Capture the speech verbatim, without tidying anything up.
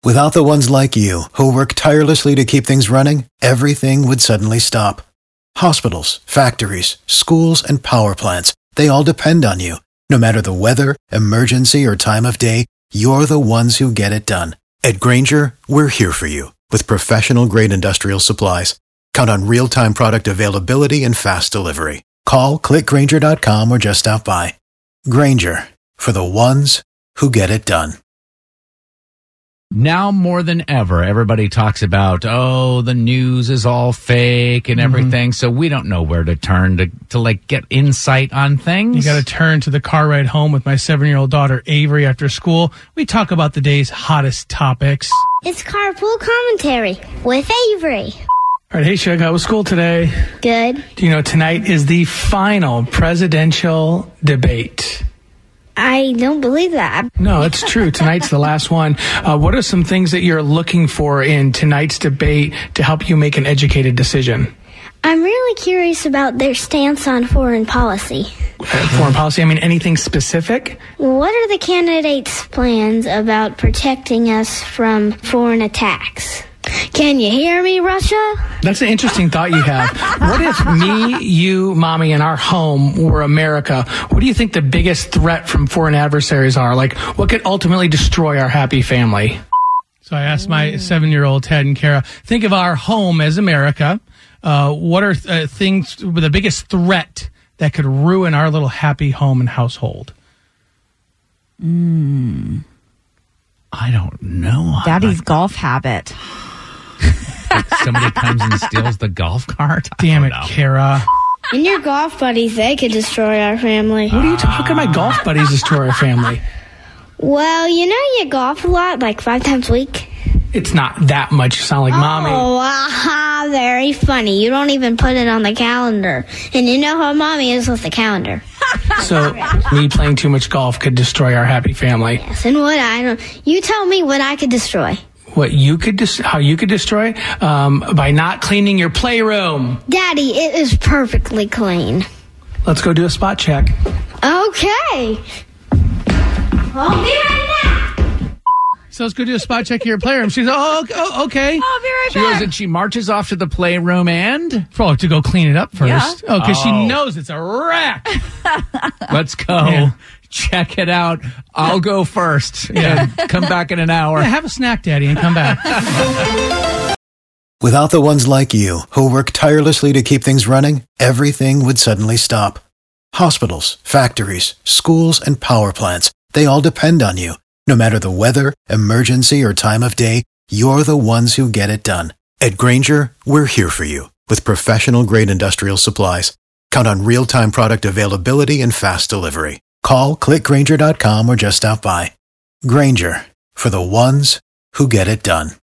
Without the ones like you, who work tirelessly to keep things running, everything would suddenly stop. Hospitals, factories, schools, and power plants, they all depend on you. No matter the weather, emergency, or time of day, you're the ones who get it done. At Grainger, we're here for you with professional-grade industrial supplies. Count on real-time product availability and fast delivery. Call, click Grainger dot com, or just stop by. Grainger, for the ones who get it done. Now more than ever, everybody talks about, oh, the news is all fake and everything, mm-hmm. so we don't know where to turn to, to like, get insight on things. You got to turn to the car ride home with my seven-year-old daughter, Avery, after school. We talk about the day's hottest topics. It's Carpool Commentary with Avery. All right, hey, Shug, how was school today? Good. Do you know tonight is the final presidential debate? I don't believe that. No, it's true. Tonight's the last one. Uh, what are some things that you're looking for in tonight's debate to help you make an educated decision? I'm really curious about their stance on foreign policy. Uh, foreign policy? I mean, anything specific? What are the candidates' plans about protecting us from foreign attacks? Can you hear me, Russia? That's an interesting thought you have. What if me, you, Mommy, and our home were America? What do you think the biggest threat from foreign adversaries are? Like, what could ultimately destroy our happy family? So I asked my seven-year-old Ted and Kara, think of our home as America. Uh, what are uh, things, the biggest threat that could ruin our little happy home and household? Mm. I don't know. Daddy's I, golf habit. Somebody comes and steals the golf cart? Damn it, know. Kara. And your golf buddies, they could destroy our family. What are you talking? How can my golf buddies destroy our family? Well, you know you golf a lot, like five times a week. It's not that much. You sound like oh, Mommy. Oh, aha, very funny. You don't even put it on the calendar. And you know how Mommy is with the calendar. So, me playing too much golf could destroy our happy family. Yes, and what I don't... You tell me what I could destroy. What you could dis- how you could destroy? Um, by not cleaning your playroom. Daddy, it is perfectly clean. Let's go do a spot check. Okay. I'll be right back. So let's go do a spot check of your playroom. She's oh, oh okay. I'll be right she back. goes and she marches off to the playroom and probably to go clean it up first. Yeah. Oh, because oh. she knows it's a wreck. Let's go. Yeah. Check it out. I'll go first. Yeah. Come back in an hour. Yeah, have a snack, Daddy, and come back. Without the ones like you, who work tirelessly to keep things running, everything would suddenly stop. Hospitals, factories, schools, and power plants, they all depend on you. No matter the weather, emergency, or time of day, you're the ones who get it done. At Grainger, we're here for you with professional-grade industrial supplies. Count on real-time product availability and fast delivery. Call, click Grainger dot com, or just stop by. Grainger, for the ones who get it done.